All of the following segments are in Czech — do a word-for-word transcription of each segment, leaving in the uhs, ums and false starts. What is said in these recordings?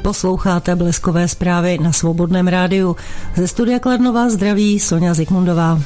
Posloucháte Bleskové zprávy na Svobodném rádiu. Ze studia Kladno vás zdraví Soňa Zikmundová.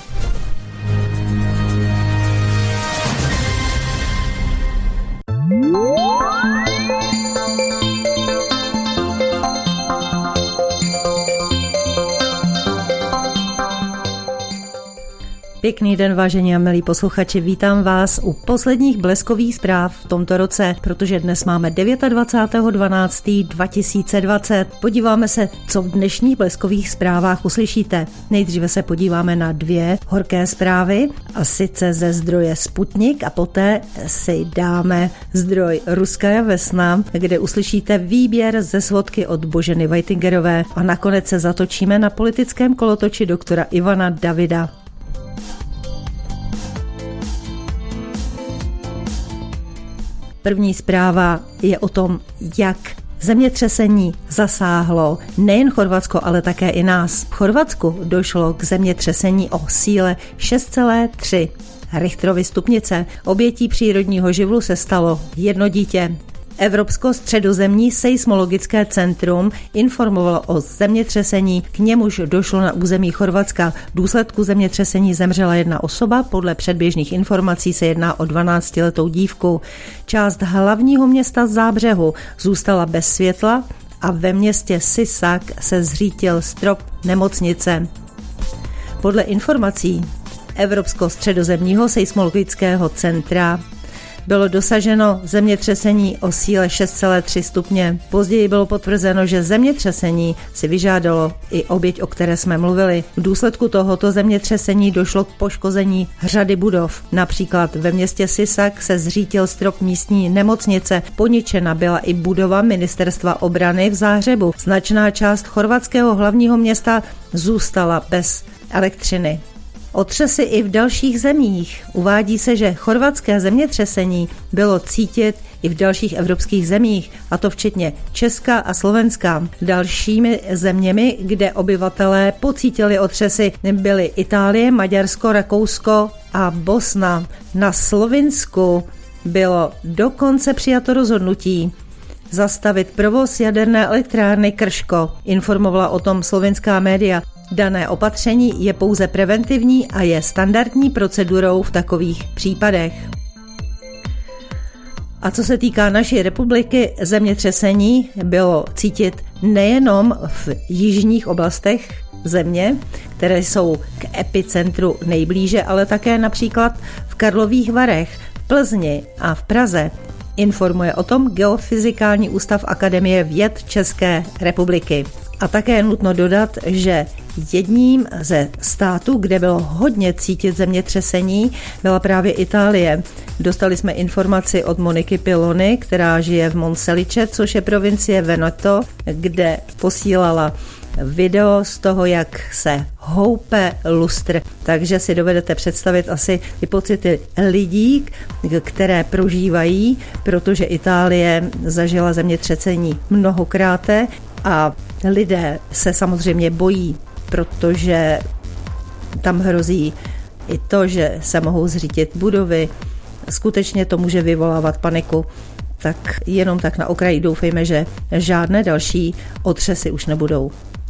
Pěkný den, vážení a milí posluchači, vítám vás u posledních bleskových zpráv v tomto roce, protože dnes máme dvacátého devátého dvanáctého dva tisíce dvacet. Podíváme se, co v dnešních bleskových zprávách uslyšíte. Nejdříve se podíváme na dvě horké zprávy, a sice ze zdroje Sputnik, a poté si dáme zdroj Ruská vesna, kde uslyšíte výběr ze svodky od Boženy Vajtingerové, a nakonec se zatočíme na politickém kolotoči doktora Ivana Davida. První zpráva je o tom, jak zemětřesení zasáhlo nejen Chorvatsko, ale také i nás. V Chorvatsku došlo k zemětřesení o síle šest celá tři Richterovy stupnice. Obětí přírodního živlu se stalo jedno dítě. Evropsko-středozemní seismologické centrum informovalo o zemětřesení, k němuž došlo na území Chorvatska. V důsledku zemětřesení zemřela jedna osoba, podle předběžných informací se jedná o dvanáctiletou dívku. Část hlavního města Zábřehu zůstala bez světla a ve městě Sisak se zřítil strop nemocnice. Podle informací Evropsko-středozemního seismologického centra bylo dosaženo zemětřesení o síle šest celá tři stupně. Později bylo potvrzeno, že zemětřesení si vyžádalo i oběť, o které jsme mluvili. V důsledku tohoto zemětřesení došlo k poškození řady budov. Například ve městě Sisak se zřítil strop místní nemocnice. Poničena byla i budova Ministerstva obrany v Záhřebu. Značná část chorvatského hlavního města zůstala bez elektřiny. Otřesy i v dalších zemích. Uvádí se, že chorvatské zemětřesení bylo cítit i v dalších evropských zemích, a to včetně Česka a Slovenska. Dalšími zeměmi, kde obyvatelé pocítili otřesy, byly Itálie, Maďarsko, Rakousko a Bosna. Na Slovinsku bylo dokonce přijato rozhodnutí zastavit provoz jaderné elektrárny Krško. Informovala o tom slovinská média. Dané opatření je pouze preventivní a je standardní procedurou v takových případech. A co se týká naší republiky, zemětřesení bylo cítit nejenom v jižních oblastech země, které jsou k epicentru nejblíže, ale také například v Karlových Varech, v Plzni a v Praze. Informuje o tom Geofyzikální ústav Akademie věd České republiky. A také je nutno dodat, že jedním ze států, kde bylo hodně cítit zemětřesení, byla právě Itálie. Dostali jsme informaci od Moniky Pilony, která žije v Monselice, což je provincie Veneto, kde posílala video z toho, jak se houpe lustr. Takže si dovedete představit asi ty pocity lidí, které prožívají, protože Itálie zažila zemětřesení mnohokrát a lidé se samozřejmě bojí, protože tam hrozí i to, že se mohou zřítit budovy. Skutečně to může vyvolávat paniku. Tak jenom tak na okraji doufejme, že žádné další otřesy už nebudou.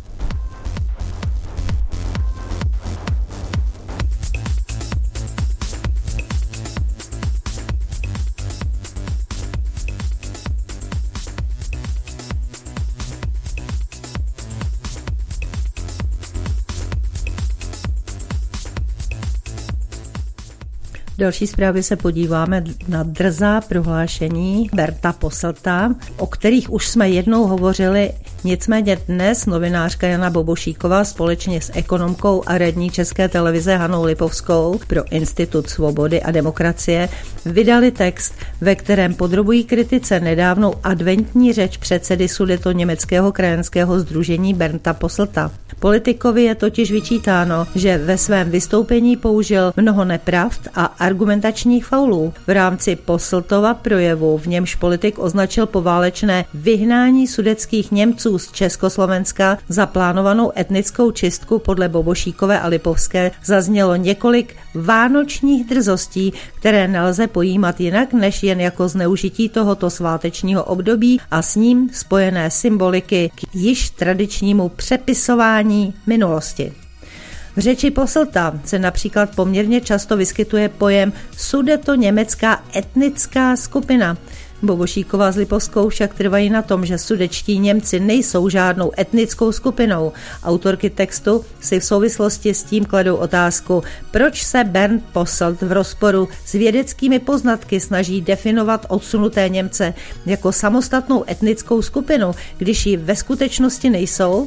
další zprávě se podíváme na drzá prohlášení Bernta Posselta, o kterých už jsme jednou hovořili. Nicméně dnes novinářka Jana Bobošíková společně s ekonomkou a radní České televize Hanou Lipovskou pro Institut svobody a demokracie vydali text, ve kterém podrobují kritice nedávnou adventní řeč předsedy Sudetoněmeckého krajanského sdružení Bernta Posselta. Politikovi je totiž vyčítáno, že ve svém vystoupení použil mnoho nepravd a argumentačních faulů. V rámci Posseltova projevu, v němž politik označil poválečné vyhnání sudetských Němců z Československa za plánovanou etnickou čistku podle Bobošíkové a Lipovské, zaznělo několik vánočních drzostí, které nelze pojímat jinak než jen jako zneužití tohoto svátečního období a s ním spojené symboliky k již tradičnímu přepisování minulosti. V řeči Posselta se například poměrně často vyskytuje pojem sudetoněmecká etnická skupina. Bobošíková s Lipovskou však trvají na tom, že sudetští Němci nejsou žádnou etnickou skupinou. Autorky textu si v souvislosti s tím kladou otázku, proč se Bernd Posselt v rozporu s vědeckými poznatky snaží definovat odsunuté Němce jako samostatnou etnickou skupinu, když ji ve skutečnosti nejsou.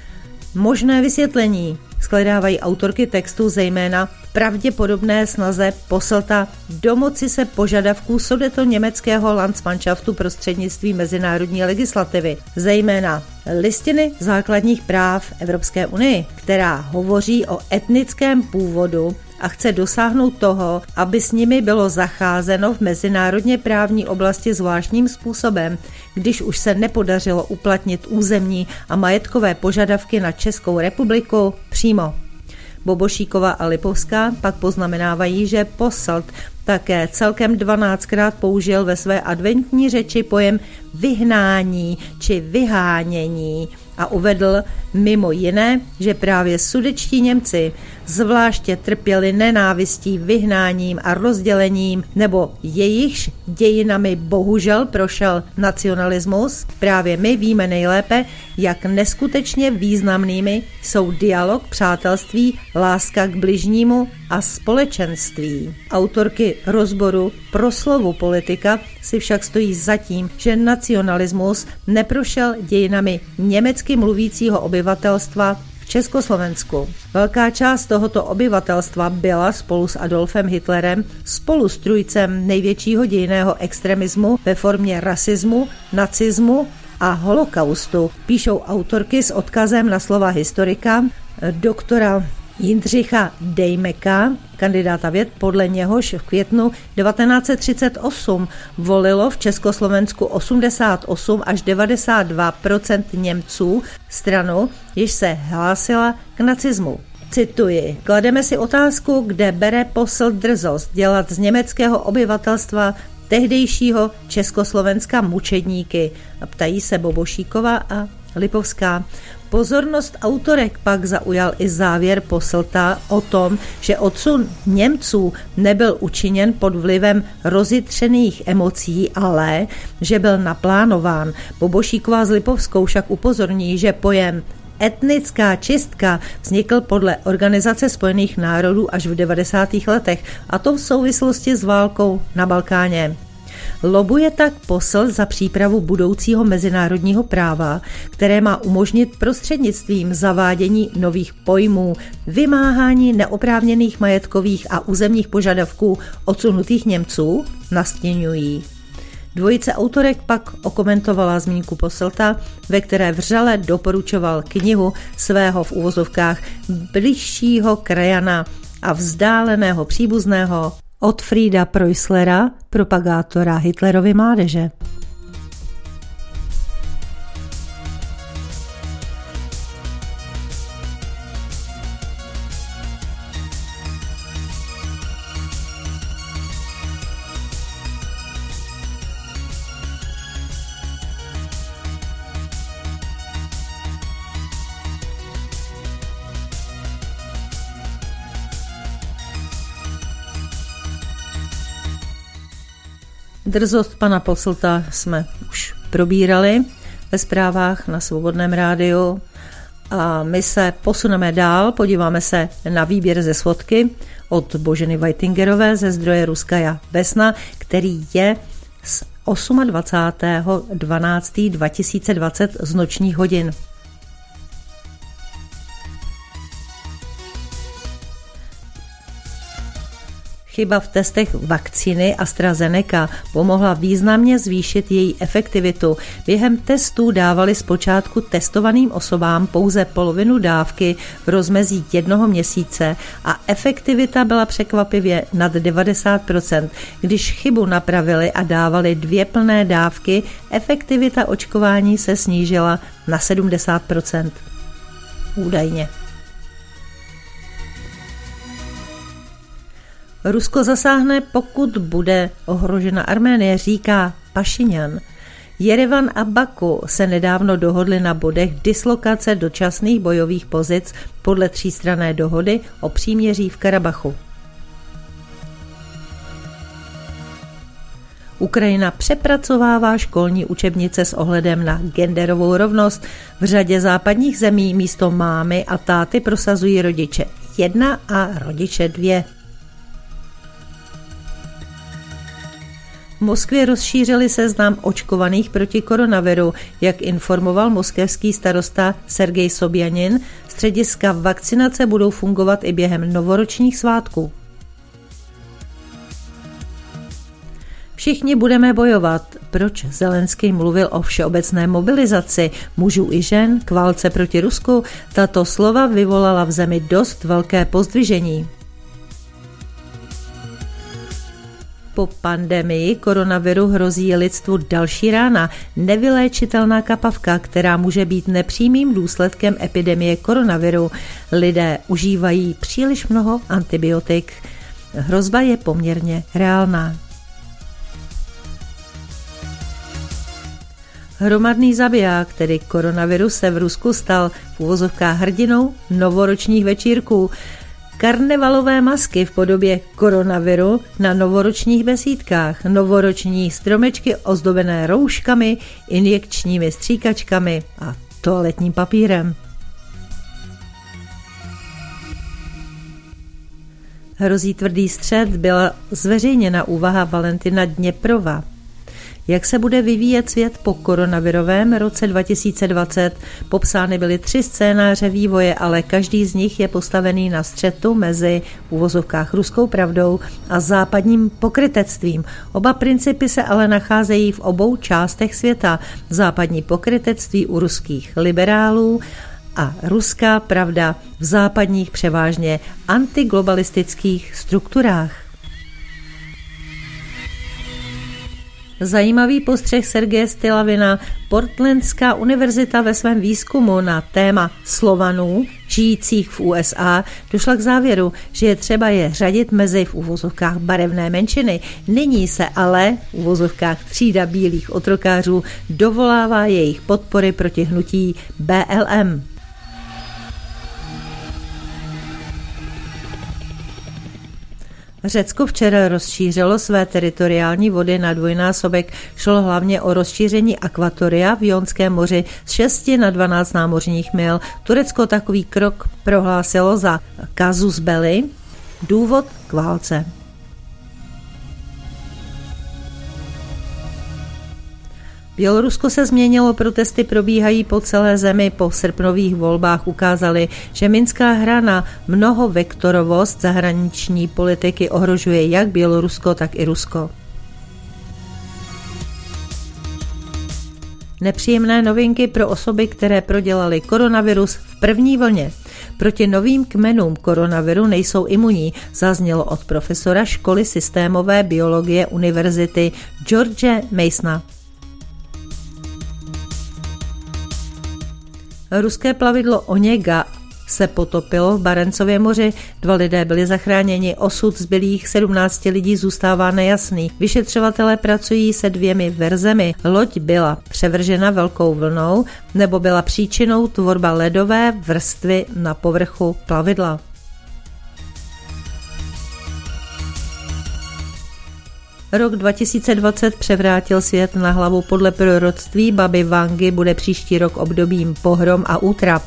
Možné vysvětlení shledávají autorky textu zejména v pravděpodobné snaze Posselta domoci se požadavků sudetoněmeckého Landsmannschaftu prostřednictvím mezinárodní legislativy, zejména listiny základních práv Evropské unie, která hovoří o etnickém původu a chce dosáhnout toho, aby s nimi bylo zacházeno v mezinárodně právní oblasti zvláštním způsobem, když už se nepodařilo uplatnit územní a majetkové požadavky na Českou republiku přímo. Bobošíková a Lipovská pak poznamenávají, že Posselt také celkem dvanáctkrát použil ve své adventní řeči pojem vyhnání či vyhánění a uvedl mimo jiné, že právě sudetští Němci zvláště trpěli nenávistí, vyhnáním a rozdělením, nebo jejichž dějinami bohužel prošel nacionalismus. Právě my víme nejlépe, jak neskutečně významnými jsou dialog, přátelství, láska k bližnímu a společenství. Autorky rozboru proslovu politika si však stojí za tím, že nacionalismus neprošel dějinami německy mluvícího obyvatelstva v Československu. Velká část tohoto obyvatelstva byla spolu s Adolfem Hitlerem spolu s trůjcem největšího dějinného extremismu ve formě rasismu, nacismu a holokaustu. Píšou autorky s odkazem na slova historika doktora Jindřicha Dejmeka, kandidáta věd, podle něhož v květnu devatenáct set třicet osm volilo v Československu osmdesát osm až devadesát dva procent Němců stranu, jež se hlásila k nacismu. Cituji, klademe si otázku, kde bere Posselt drzost dělat z německého obyvatelstva tehdejšího Československa mučedníky, a ptají se Bobošíková a Lipovská. Pozornost autorek pak zaujal i závěr Posselta o tom, že odsun Němců nebyl učiněn pod vlivem rozjitřených emocí, ale že byl naplánován. Bobošíková s Lipovskou však upozorní, že pojem etnická čistka vznikl podle Organizace spojených národů až v devadesátých letech, a to v souvislosti s válkou na Balkáně. Lobuje tak Posselt za přípravu budoucího mezinárodního práva, které má umožnit prostřednictvím zavádění nových pojmů vymáhání neoprávněných majetkových a územních požadavků odsunutých Němců, nastěňují. Dvojice autorek pak okomentovala zmínku Posselta, ve které vřele doporučoval knihu svého v uvozovkách bližšího krajana a vzdáleného příbuzného Otfrieda Preusslera, propagátora Hitlerovy mládeže. Drzost pana Posselta jsme už probírali ve zprávách na Svobodném rádiu a my se posuneme dál, podíváme se na výběr ze svodky od Boženy Weitingerové ze zdroje Ruskaja Vesna, který je z dvacátého osmého dvanáctého dva tisíce dvacet z nočních hodin. Chyba v testech vakcíny AstraZeneca pomohla významně zvýšit její efektivitu. Během testů dávali zpočátku testovaným osobám pouze polovinu dávky v rozmezí jednoho měsíce a efektivita byla překvapivě nad devadesát procent. Když chybu napravili a dávali dvě plné dávky, efektivita očkování se snížila na sedmdesát procent. Údajně. Rusko zasáhne, pokud bude ohrožena Arménie, říká Pašinjan. Jerevan a Baku se nedávno dohodli na bodech dislokace dočasných bojových pozic podle třístranné dohody o příměří v Karabachu. Ukrajina přepracovává školní učebnice s ohledem na genderovou rovnost. V řadě západních zemí místo mámy a táty prosazují rodiče jedna a rodiče dvě. V Moskvě rozšířili seznam očkovaných proti koronaviru. Jak informoval moskevský starosta Sergej Sobjanin, střediska vakcinace budou fungovat i během novoročních svátků. Všichni budeme bojovat. Proč Zelenský mluvil o všeobecné mobilizaci mužů i žen k válce proti Rusku? Tato slova vyvolala v zemi dost velké pozdvižení. Po pandemii koronaviru hrozí lidstvu další rána, nevyléčitelná kapavka, která může být nepřímým důsledkem epidemie koronaviru. Lidé užívají příliš mnoho antibiotik. Hrozba je poměrně reálná. Hromadný zabiják, tedy koronavirus, se v Rusku stal v uvozovkách hrdinou novoročních večírků. Karnevalové masky v podobě koronaviru na novoročních besídkách, novoroční stromečky ozdobené rouškami, injekčními stříkačkami a toaletním papírem. Hrozí tvrdý střet, byla zveřejněna úvaha Valentina Dněprova. Jak se bude vyvíjet svět po koronavirovém roce dva tisíce dvacet? Popsány byly tři scénáře vývoje, ale každý z nich je postavený na střetu mezi v uvozovkách ruskou pravdou a západním pokrytectvím. Oba principy se ale nacházejí v obou částech světa. Západní pokrytectví u ruských liberálů a ruská pravda v západních převážně antiglobalistických strukturách. Zajímavý postřeh Sergeje Stylavina. Portlandská univerzita ve svém výzkumu na téma Slovanů žijících v U S A došla k závěru, že je třeba je řadit mezi v uvozovkách barevné menšiny. Nyní se ale v uvozovkách třída bílých otrokářů dovolává jejich podpory proti hnutí B L M. Řecko včera rozšířilo své teritoriální vody na dvojnásobek. Šlo hlavně o rozšíření akvatoria v Jonském moři z šesti na dvanáct námořních mil. Turecko takový krok prohlásilo za casus belli, důvod k válce. Bělorusko se změnilo, protesty probíhají po celé zemi. Po srpnových volbách ukázaly, že minská hra na mnohovektorovost zahraniční politiky ohrožuje jak Bělorusko, tak i Rusko. Nepříjemné novinky pro osoby, které prodělaly koronavirus v první vlně. Proti novým kmenům koronaviru nejsou imunní, zaznělo od profesora školy systémové biologie univerzity George Masona. Ruské plavidlo Oněga se potopilo v Barencově moři. Dva lidé byli zachráněni, osud zbylých sedmnácti lidí zůstává nejasný. Vyšetřovatelé pracují se dvěmi verzemi. Loď byla převržena velkou vlnou nebo byla příčinou tvorba ledové vrstvy na povrchu plavidla. Rok dva tisíce dvacet převrátil svět na hlavu. Podle proroctví baby Vangy bude příští rok obdobím pohrom a útrap.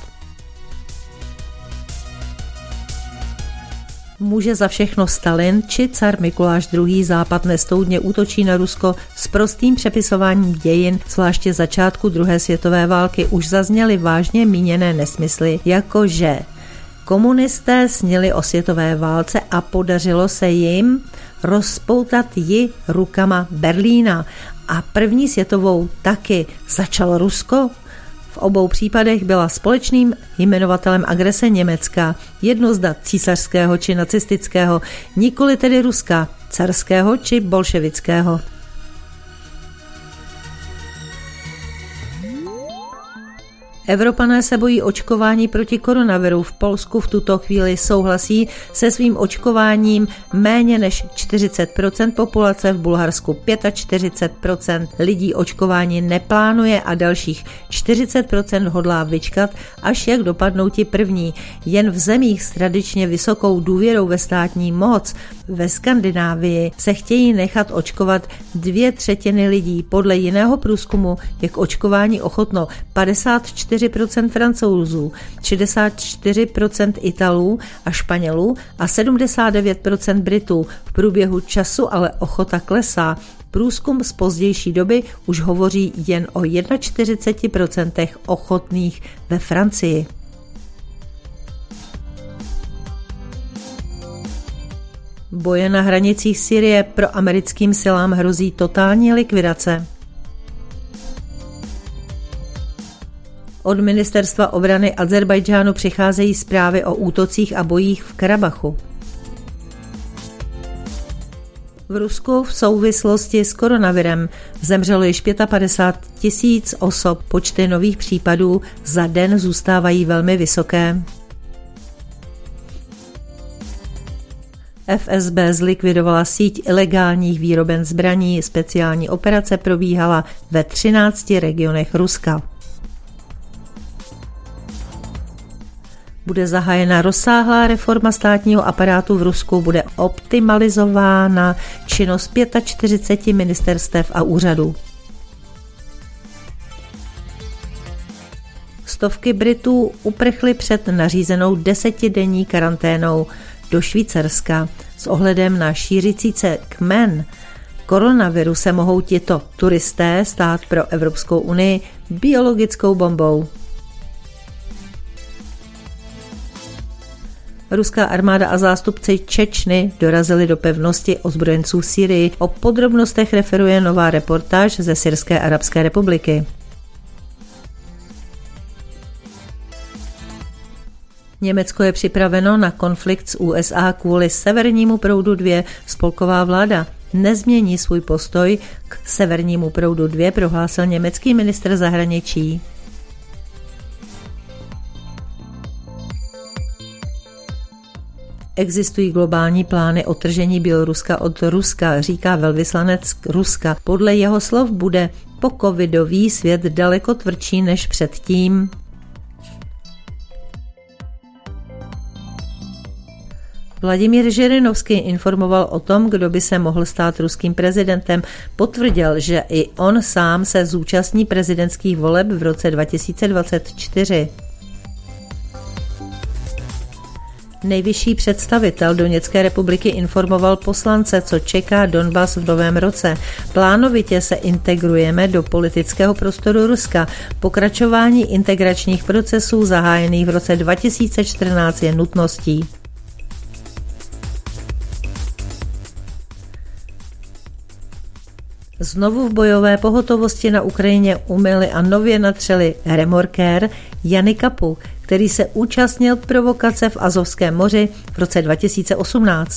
Může za všechno Stalin či car Mikuláš druhý. Západ nestoudně útočí na Rusko s prostým přepisováním dějin, zvláště začátku druhé světové války už zazněly vážně míněné nesmysly, jako že Komunisté snili o světové válce a podařilo se jim rozpoutat ji rukama Berlína. A první světovou taky začalo Rusko. V obou případech byla společným jmenovatelem agrese Německa, jedno z dat císařského či nacistického, nikoli tedy Ruska, carského či bolševického. Evropané se bojí očkování proti koronaviru. V Polsku v tuto chvíli souhlasí se svým očkováním méně než čtyřicet procent populace, v Bulharsku čtyřicet pět procent lidí očkování neplánuje a dalších čtyřicet procent hodlá vyčkat, až jak dopadnou ti první. Jen v zemích s tradičně vysokou důvěrou ve státní moc, ve Skandinávii, se chtějí nechat očkovat dvě třetiny lidí. Podle jiného průzkumu je k očkování ochotno padesát čtyři procent Francouzů, šedesát čtyři procent Italů a Španělů a sedmdesát devět procent Britů. V průběhu času ale ochota klesá. Průzkum z pozdější doby už hovoří jen o čtyřicet jedna procent ochotných ve Francii. Boje na hranicích Sýrie, pro americkým silám hrozí totální likvidace. Od ministerstva obrany Azerbajdžánu přicházejí zprávy o útocích a bojích v Karabachu. V Rusku v souvislosti s koronavirem zemřelo již padesát pět tisíc osob. Počty nových případů za den zůstávají velmi vysoké. F S B zlikvidovala síť ilegálních výroben zbraní. Speciální operace probíhala ve třinácti regionech Ruska. Bude zahájena rozsáhlá reforma státního aparátu v Rusku, bude optimalizována činnost čtyřicet pět ministerstev a úřadů. Stovky Britů uprchly před nařízenou desetidenní karanténou do Švýcarska. S ohledem na šířící se kmen koronaviru se mohou tito turisté stát pro Evropskou unii biologickou bombou. Ruská armáda a zástupci Čečny dorazili do pevnosti ozbrojenců v Sýrii. O podrobnostech referuje nová reportáž ze Syrské arabské republiky. Německo je připraveno na konflikt s U S A kvůli Severnímu proudu dva. Spolková vláda nezmění svůj postoj k Severnímu proudu dva, prohlásil německý ministr zahraničí. Existují globální plány odtržení Běloruska od Ruska, říká velvyslanec Ruska. Podle jeho slov bude po covidový svět daleko tvrdší než předtím. Vladimír Žirinovský informoval o tom, kdo by se mohl stát ruským prezidentem. Potvrdil, že i on sám se zúčastní prezidentských voleb v roce dva tisíce dvacet čtyři. Nejvyšší představitel Doněcké republiky informoval poslance, co čeká Donbas v novém roce. Plánovitě se integrujeme do politického prostoru Ruska. Pokračování integračních procesů zahájených v roce dva tisíce čtrnáct je nutností. Znovu v bojové pohotovosti na Ukrajině umyli a nově natřeli remorkér Jany Kapu, který se účastnil provokace v Azovském moři v roce dva tisíce osmnáct.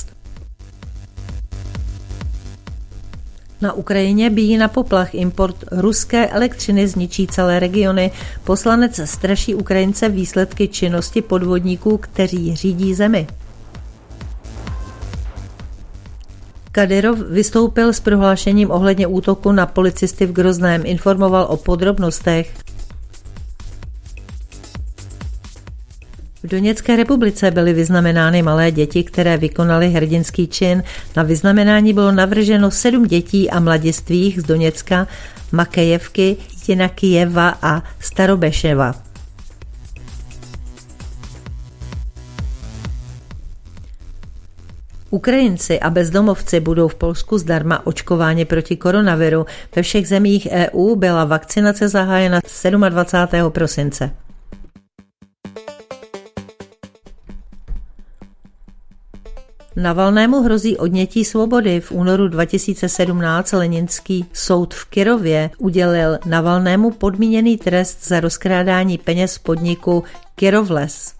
Na Ukrajině bíjí na poplach, import ruské elektřiny zničí celé regiony. Poslanec straší Ukrajince výsledky činnosti podvodníků, kteří řídí zemi. Kadyrov vystoupil s prohlášením ohledně útoku na policisty v Grozném, informoval o podrobnostech. V Doněcké republice byly vyznamenány malé děti, které vykonaly hrdinský čin. Na vyznamenání bylo navrženo sedm dětí a mladistvých z Doněcka, Makejevky, Jinakijeva a Starobeševa. Ukrajinci a bezdomovci budou v Polsku zdarma očkováni proti koronaviru. Ve všech zemích E U byla vakcinace zahájena dvacátého sedmého prosince. Navalnému hrozí odnětí svobody. V únoru dva tisíce sedmnáct Leninský soud v Kyrově udělil Navalnému podmíněný trest za rozkrádání peněz podniku Kyrovles.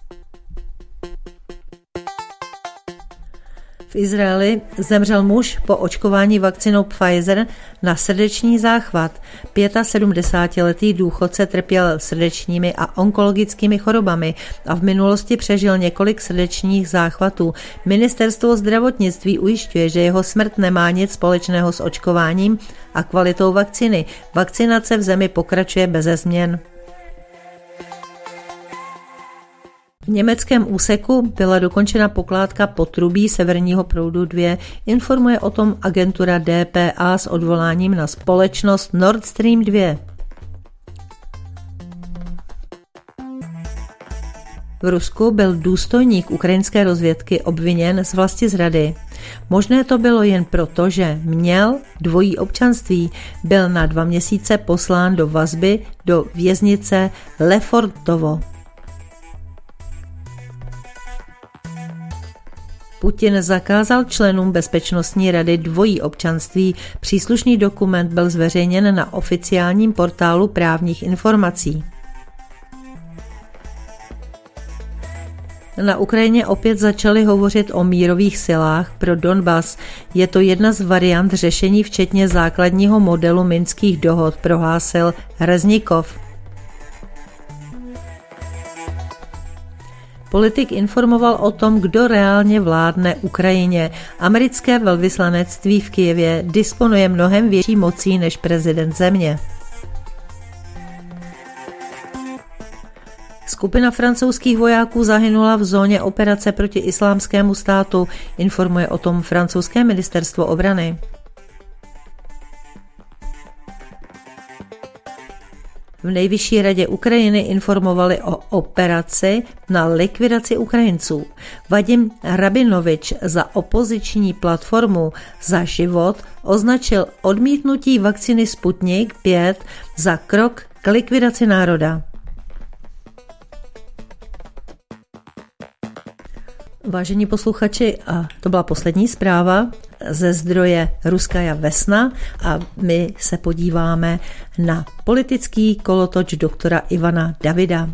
V Izraeli zemřel muž po očkování vakcínou Pfizer na srdeční záchvat. sedmdesátiletý důchodce trpěl srdečními a onkologickými chorobami a v minulosti přežil několik srdečních záchvatů. Ministerstvo zdravotnictví ujišťuje, že jeho smrt nemá nic společného s očkováním a kvalitou vakcíny. Vakcinace v zemi pokračuje beze změn. V německém úseku byla dokončena pokládka potrubí Severního proudu dva, informuje o tom agentura D P A s odvoláním na společnost Nord Stream dva. V Rusku byl důstojník ukrajinské rozvědky obviněn z vlastizrady. Možné to bylo jen proto, že měl dvojí občanství, byl na dva měsíce poslán do vazby do věznice Lefortovo. Putin zakázal členům Bezpečnostní rady dvojí občanství. Příslušný dokument byl zveřejněn na oficiálním portálu právních informací. Na Ukrajině opět začali hovořit o mírových silách pro Donbas. Je to jedna z variant řešení včetně základního modelu minských dohod, prohlásil Reznikov. Politik informoval o tom, kdo reálně vládne Ukrajině. Americké velvyslanectví v Kyjevě disponuje mnohem větší mocí než prezident země. Skupina francouzských vojáků zahynula v zóně operace proti islámskému státu, informuje o tom francouzské ministerstvo obrany. V Nejvyšší radě Ukrajiny informovali o operaci na likvidaci Ukrajinců. Vadim Rabinovič za opoziční platformu Za život označil odmítnutí vakcíny Sputnik pět za krok k likvidaci národa. Vážení posluchači, a to byla poslední zpráva ze zdroje Ruskaja Vesna a my se podíváme na politický kolotoč doktora Ivana Davida.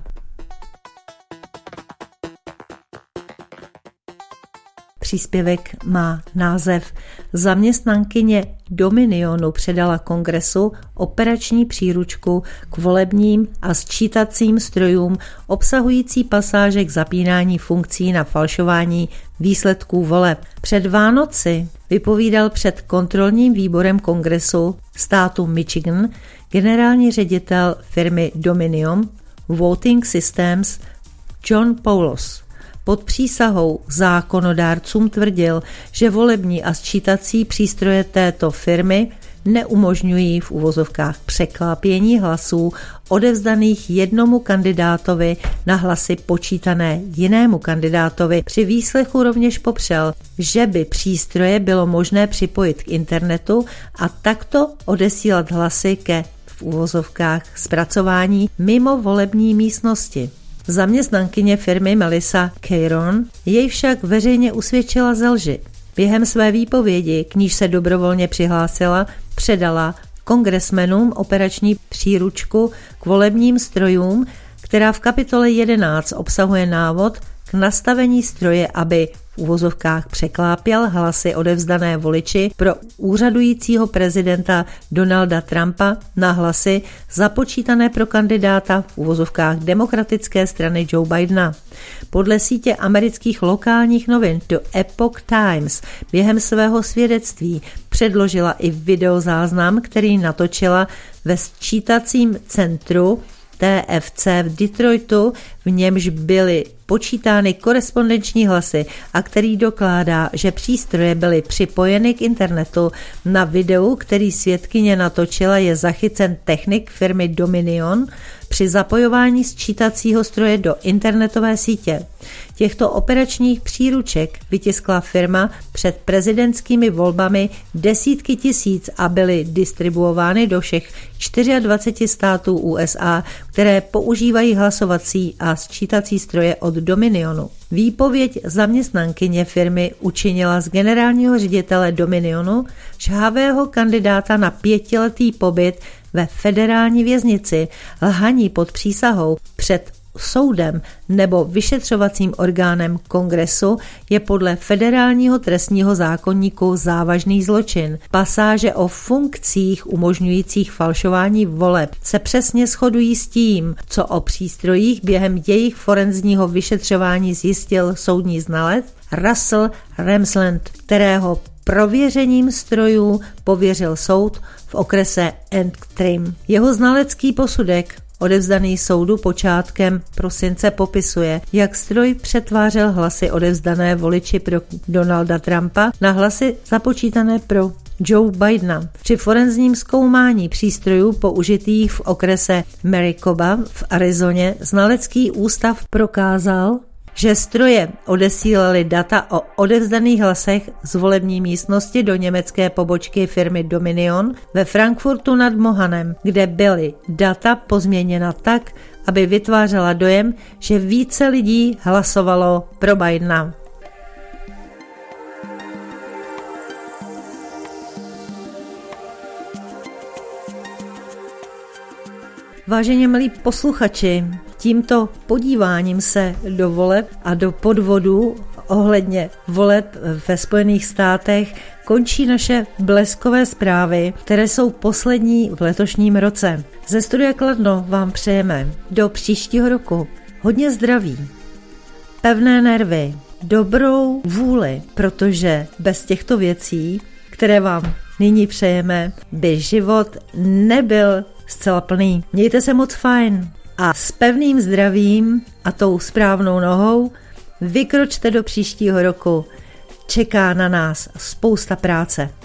Příspěvek má název Zaměstnankyně Dominionu předala kongresu operační příručku k volebním a sčítacím strojům obsahující pasáže k zapínání funkcí na falšování výsledků voleb. Před Vánoci vypovídal před kontrolním výborem kongresu státu Michigan generální ředitel firmy Dominion Voting Systems John Poulos. Pod přísahou zákonodárcům tvrdil, že volební a sčítací přístroje této firmy neumožňují v uvozovkách překlápění hlasů odevzdaných jednomu kandidátovi na hlasy počítané jinému kandidátovi. Při výslechu rovněž popřel, že by přístroje bylo možné připojit k internetu a takto odesílat hlasy ke v uvozovkách zpracování mimo volební místnosti. Zaměstnankyně firmy Melissa Caron jej však veřejně usvědčila ze lži. Během své výpovědi, k níž se dobrovolně přihlásila, předala kongresmenům operační příručku k volebním strojům, která v kapitole jedenáct obsahuje návod k nastavení stroje, aby v uvozovkách překlápěl hlasy odevzdané voliči pro úřadujícího prezidenta Donalda Trumpa na hlasy započítané pro kandidáta v uvozovkách demokratické strany Joe Bidena. Podle sítě amerických lokálních novin The Epoch Times během svého svědectví předložila i videozáznam, který natočila ve sčítacím centru T F C v Detroitu, v němž byly počítány korespondenční hlasy a který dokládá, že přístroje byly připojeny k internetu. Na videu, který svědkyně natočila, je zachycen technik firmy Dominion při zapojování sčítacího stroje do internetové sítě. Těchto operačních příruček vytiskla firma před prezidentskými volbami desítky tisíc a byly distribuovány do všech dvaceti čtyři států U S A, které používají hlasovací a sčítací stroje od Dominionu. Výpověď zaměstnankyně firmy učinila z generálního ředitele Dominionu žhavého kandidáta na pětiletý pobyt ve federální věznici, lhaní pod přísahou před soudem nebo vyšetřovacím orgánem Kongresu je podle federálního trestního zákoníku závažný zločin. Pasáže o funkcích umožňujících falšování voleb se přesně shodují s tím, co o přístrojích během jejich forenzního vyšetřování zjistil soudní znalec Russell Ramsland, kterého prověřením strojů pověřil soud v okrese Antrim. Jeho znalecký posudek odevzdaný soudu počátkem prosince popisuje, jak stroj přetvářel hlasy odevzdané voliči pro Donalda Trumpa na hlasy započítané pro Joe Bidena. Při forenzním zkoumání přístrojů použitých v okrese Maricopa v Arizoně znalecký ústav prokázal, že stroje odesílaly data o odevzdaných hlasech z volební místnosti do německé pobočky firmy Dominion ve Frankfurtu nad Mohanem, kde byly data pozměněna tak, aby vytvářela dojem, že více lidí hlasovalo pro Bidena. Vážení milí posluchači, tímto podíváním se do voleb a do podvodů ohledně voleb ve Spojených státech končí naše bleskové zprávy, které jsou poslední v letošním roce. Ze studia Kladno vám přejeme do příštího roku hodně zdraví, pevné nervy, dobrou vůli, protože bez těchto věcí, které vám nyní přejeme, by život nebyl zcela plný. Mějte se moc fajn a s pevným zdravím a tou správnou nohou vykročte do příštího roku. Čeká na nás spousta práce.